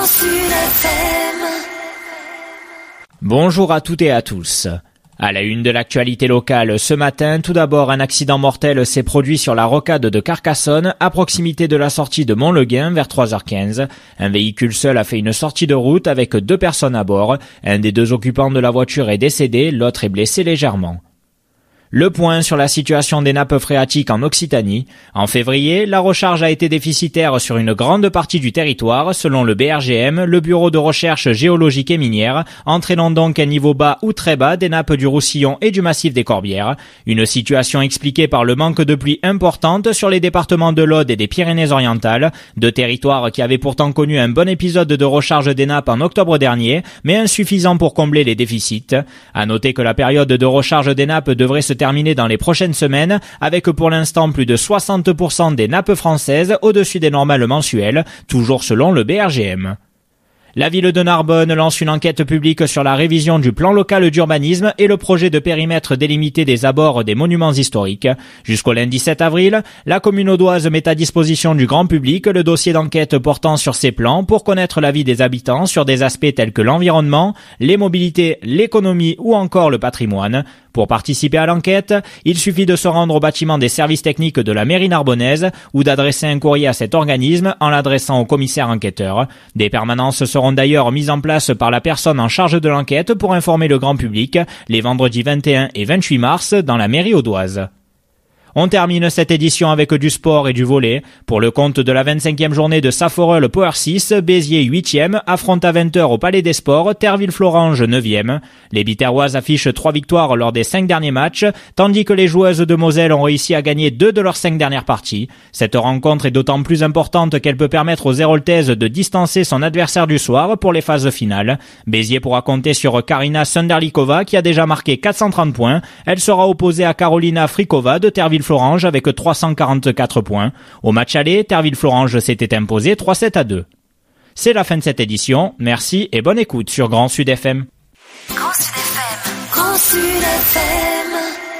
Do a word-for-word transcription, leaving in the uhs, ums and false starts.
Sud F M. Bonjour à toutes et à tous. À la une de l'actualité locale ce matin, tout d'abord un accident mortel s'est produit sur la rocade de Carcassonne, à proximité de la sortie de Montleguin vers trois heures quinze. Un véhicule seul a fait une sortie de route avec deux personnes à bord. Un des deux occupants de la voiture est décédé, l'autre est blessé légèrement. Le point sur la situation des nappes phréatiques en Occitanie. En février, la recharge a été déficitaire sur une grande partie du territoire, selon le B R G M, le Bureau de recherche géologique et minière, entraînant donc un niveau bas ou très bas des nappes du Roussillon et du massif des Corbières. Une situation expliquée par le manque de pluie importante sur les départements de l'Aude et des Pyrénées-Orientales, deux territoires qui avaient pourtant connu un bon épisode de recharge des nappes en octobre dernier, mais insuffisant pour combler les déficits. À noter que la période de recharge des nappes devrait se terminé dans les prochaines semaines, avec pour l'instant plus de soixante pour cent des nappes françaises au-dessus des normales mensuelles, toujours selon le B R G M. La ville de Narbonne lance une enquête publique sur la révision du plan local d'urbanisme et le projet de périmètre délimité des abords des monuments historiques. Jusqu'au lundi sept avril, la commune audoise met à disposition du grand public le dossier d'enquête portant sur ces plans pour connaître l'avis des habitants sur des aspects tels que l'environnement, les mobilités, l'économie ou encore le patrimoine. Pour participer à l'enquête, il suffit de se rendre au bâtiment des services techniques de la mairie narbonnaise ou d'adresser un courrier à cet organisme en l'adressant au commissaire enquêteur. Des permanences seront d'ailleurs mises en place par la personne en charge de l'enquête pour informer le grand public les vendredis vingt et un et vingt-huit mars dans la mairie audoise. On termine cette édition avec du sport et du volley. Pour le compte de la vingt-cinquième journée de Saforel Power six, Béziers huitième affronte à vingt heures au Palais des Sports Terville-Florange neuvième. Les Biterroises affichent trois victoires lors des cinq derniers matchs, tandis que les joueuses de Moselle ont réussi à gagner deux de leurs cinq dernières parties. Cette rencontre est d'autant plus importante qu'elle peut permettre aux Héroltaises de distancer son adversaire du soir pour les phases finales. Béziers pourra compter sur Karina Sunderlikova qui a déjà marqué quatre cent trente points. Elle sera opposée à Carolina Frikova de Terville Florange avec trois cent quarante-quatre points. Au match aller, Terville-Florange s'était imposé trois sept à deux. C'est la fin de cette édition. Merci et bonne écoute sur Grand Sud F M. Grand Sud F M. Grand Sud F M.